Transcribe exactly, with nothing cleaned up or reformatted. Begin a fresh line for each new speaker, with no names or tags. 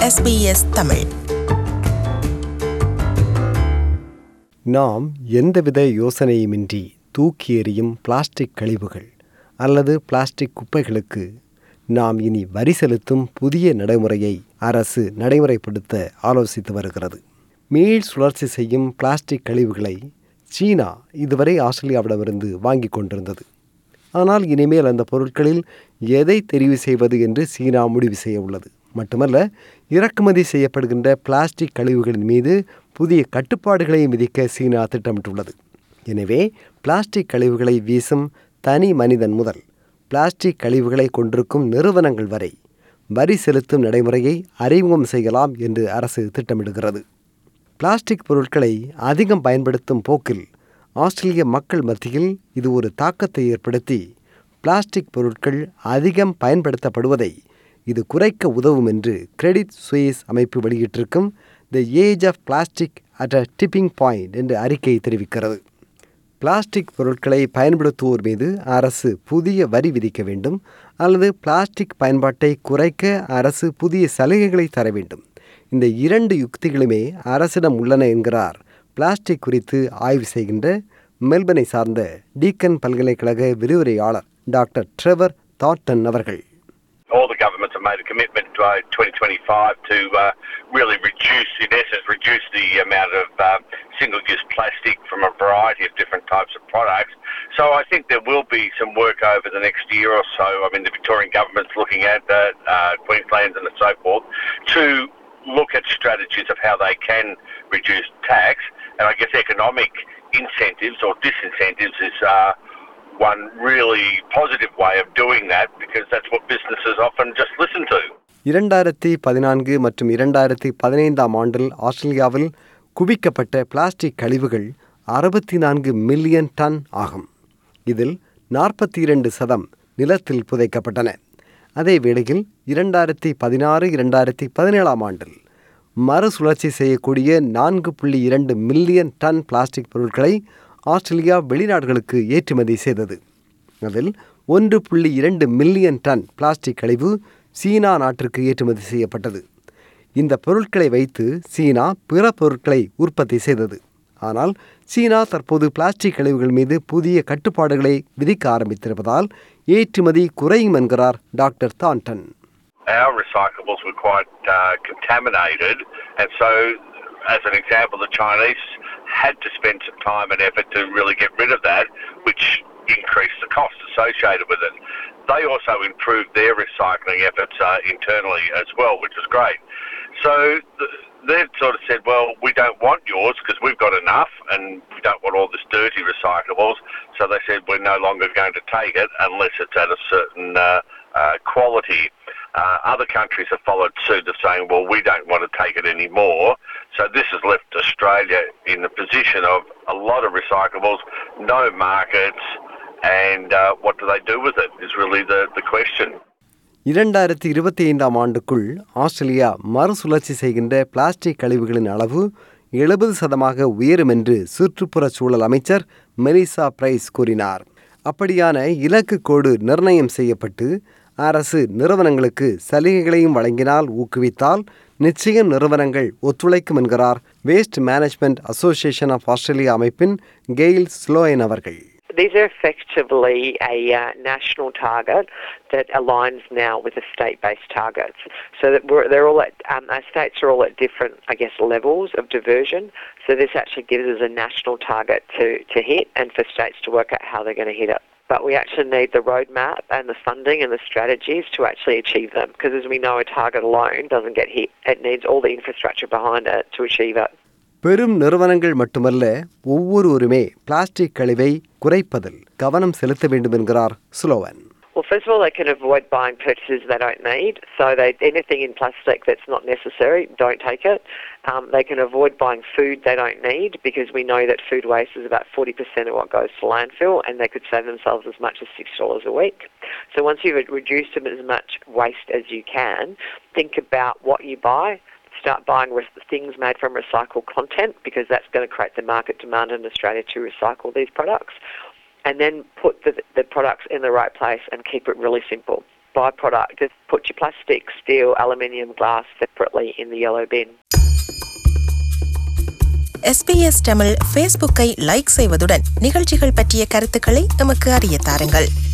S B S Tamil.
நாம் எந்தவித யோசனையுமின்றி தூக்கி எறியும் பிளாஸ்டிக் கழிவுகள் அல்லது பிளாஸ்டிக் குப்பைகளுக்கு நாம் இனி வரி செலுத்தும் புதிய நடைமுறையை அரசு நடைமுறைப்படுத்த ஆலோசித்து வருகிறது. மீள் சுழற்சி செய்யும் பிளாஸ்டிக் கழிவுகளை சீனா இதுவரை ஆஸ்திரேலியாவிடமிருந்து வாங்கி கொண்டிருந்தது. ஆனால் இனிமேல் அந்த பொருட்களில் எதை தெரிவு செய்வது என்று சீனா முடிவு செய்ய உள்ளது. மட்டுமல்ல, இறக்குமதி செய்யப்படுகின்ற பிளாஸ்டிக் கழிவுகளின் மீது புதிய கட்டுப்பாடுகளை விதிக்க சீனா திட்டமிட்டுள்ளது. எனவே பிளாஸ்டிக் கழிவுகளை வீசும் தனி மனிதன் முதல் பிளாஸ்டிக் கழிவுகளை கொண்டிருக்கும் நிறுவனங்கள் வரை வரி செலுத்தும் நடைமுறையை அறிமுகம் செய்யலாம் என்று அரசு திட்டமிடுகிறது. பிளாஸ்டிக் பொருட்களை அதிகம் பயன்படுத்தும் போக்கில் ஆஸ்திரேலிய மக்கள் மத்தியில் இது ஒரு தாக்கத்தை ஏற்படுத்தி பிளாஸ்டிக் பொருட்கள் அதிகம் பயன்படுத்தப்படுவதை இது குறைக்க உதவும் என்று கிரெடிட் சுயிஸ் அமைப்பு வெளியிட்டிருக்கும் the age of plastic at a tipping point என்று அறிக்கை தெரிவிக்கிறது. பிளாஸ்டிக் பொருட்களை பயன்படுத்துவோர் மீது அரசு புதிய வரி விதிக்க வேண்டும் அல்லது பிளாஸ்டிக் பயன்பாட்டை குறைக்க அரசு புதிய சலுகைகளை தர வேண்டும். இந்த இரண்டு யுக்திகளுமே அரசிடம் உள்ளன என்கிறார் பிளாஸ்டிக் குறித்து ஆய்வு செய்கின்ற மெல்பர்னை சார்ந்த டீக்கன் பல்கலைக்கழக விரிவுரையாளர் டாக்டர் ட்ரெவர் தாட்டன் அவர்கள்.
All the governments have made a commitment by twenty twenty-five to uh, really reduce, in essence, reduce the amount of uh, single-use plastic from a variety of different types of products. So I think there will be some work over the next year or so. I mean, the Victorian government's looking at that, uh, Queensland and so forth, to look at strategies of how they can reduce tax. And I guess economic incentives or disincentives is uh, one really positive way of doing that, because that's what businesses often just listen to.
இரண்டாயிரத்தி பதினான்கு மற்றும் இரண்டாயிரத்தி பதினைந்தாம் ஆண்டில் ஆஸ்திரேலியாவில் குவிக்கப்பட்ட plastic கழிவுகள் அறுபத்தி நான்கு மில்லியன் டன் ஆகும். இதில் நாற்பத்தி இரண்டு சதம் நிலத்தில் புதைக்கப்பட்டன. அதே வேளையில் இரண்டாயிரத்தி பதினாறு இரண்டாயிரத்தி பதினேழாம் ஆண்டில் மறுசுழற்சி செய்யக்கூடிய நான்கு புள்ளி இரண்டு மில்லியன் டன் பிளாஸ்டிக் பொருட்களை ஆஸ்திரேலியா வெளிநாடுகளுக்கு ஏற்றுமதி செய்தது. அதில் ஒன்று புள்ளி இரண்டு மில்லியன் டன் பிளாஸ்டிக் கழிவு சீனா நாட்டிற்கு ஏற்றுமதி செய்யப்பட்டது. இந்த பொருட்களை வைத்து சீனா பிற பொருட்களை உற்பத்தி செய்தது. ஆனால் சீனா தற்போது பிளாஸ்டிக் கழிவுகள் மீது புதிய கட்டுப்பாடுகளை விதிக்க ஆரம்பித்திருப்பதால் ஏற்றுமதி குறையும் என்கிறார் doctor Tandon.
Our recyclables were quite uh, contaminated, and so, as an example, the Chinese had to spend some time and effort to really get rid of that, which increased the cost associated with it. They also improved their recycling efforts uh, internally as well, which was great. So th- they've sort of said, well, we don't want yours because we've got enough, and we don't want all this dirty recyclables. So they said, we're no longer going to take it unless it's at a certain uh, uh, quality. Uh, other countries have followed suit of saying, well, we don't want to take it anymore. So this has left Australia in the position of a lot of recyclables, no markets, and uh, what do they do with it is really the, the question.
இரண்டாயிரத்தி இருபத்தி ஐந்தாம் ஆண்டுக்குள் Australia மறுசுழற்சி செய்கின்ற plastic கழிவுகளின் அளவு எழுபது சதமாக உயரும் என்று சுற்றுப்புற சூழல் அமைச்சர் மெலிசா பிரைஸ் கூறினார். அப்படியான இலக்கு கோடு நிர்ணயம் செய்யப்பட்டு அரசு நிறுவனங்களுக்கு சலுகைகளையும் வழங்கினால், ஊக்குவித்தால் நிச்சயம் நிறுவனங்கள் ஒத்துழைக்கும் என்கிறார் waste management association of Australia அமைப்பின் கெயில் ஸ்லோயன் அவர்கள்.
These are effectively a uh, national target that aligns now with the state-based targets. So that we're, they're all at, um, our states are all at different, I guess, levels of diversion. So this actually gives us a national target to, to hit, and for states to work out how they're going to hit it. But we actually need the roadmap and the funding and the strategies to actually achieve them. Because as we know, a target alone doesn't get hit. It needs all the infrastructure behind it to achieve it.
பெரும் நிறுவனங்கள் மட்டுமல்ல, ஒவ்வொருவருமே plastic கழிவை குறைப்பதில் கவனம் செலுத்த வேண்டும் என்கிறார் Sloan.
Well, first of all, they can avoid buying purchases they don't need. So they, anything in plastic that's not necessary, don't take it. Um, they can avoid buying food they don't need, because we know that food waste is about forty percent of what goes to landfill, and they could save themselves as much as six dollars a week. So once you've reduced as much waste as you can, think about what you buy. Start buying things made from recycled content, because that's going to create the market demand in Australia to recycle these products. And then put the, the products in the right place and keep it really simple. byproduct. Just put your plastic, steel, aluminium, glass separately in the yellow bin.
S B S Tamil ஃபேஸ்புக்கை like செய்வதுடன் நிகழ்ச்சிகள் பற்றிய கருத்துக்களை எமக்கு அறிய தாருங்கள்.